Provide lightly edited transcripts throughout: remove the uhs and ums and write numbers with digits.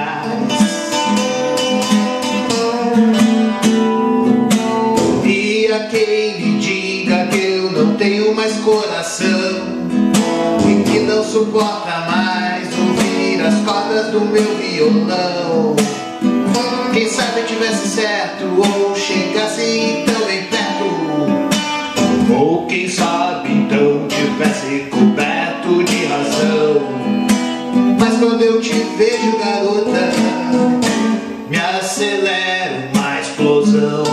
atrás. E a quem me diga que eu não tenho mais coração e que não suporta mais ouvir as cordas do meu violão. Quem sabe eu tivesse certo ou chegasse então bem perto, ou quem sabe então tivesse coberto de razão. Mas quando eu te vejo, garota, me acelera uma explosão.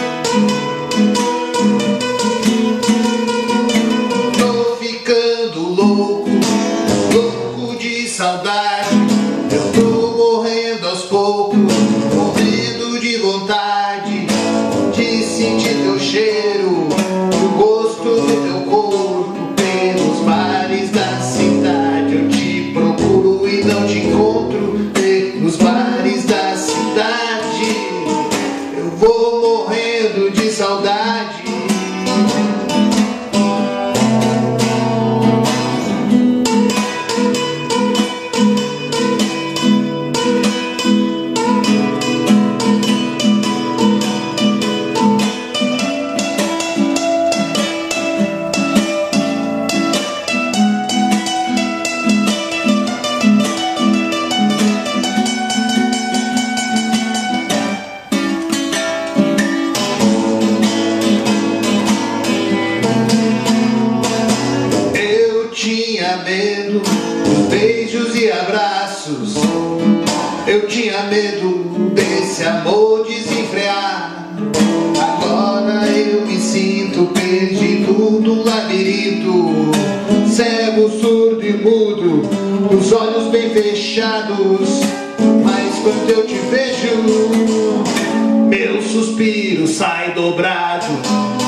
Tô ficando louco, louco de saudade. Eu tô morrendo aos poucos, morrendo de vontade de sentir teu cheiro, o gosto do teu corpo pelos mares da cidade. Eu te procuro e não te encontro pelos mares da cidade. Eu vou morrendo de saudade. Tinha medo dos beijos e abraços, eu tinha medo desse amor desenfrear. Agora eu me sinto perdido num labirinto, cego, surdo e mudo, os olhos bem fechados. Mas quando eu te vejo, meu suspiro sai dobrado.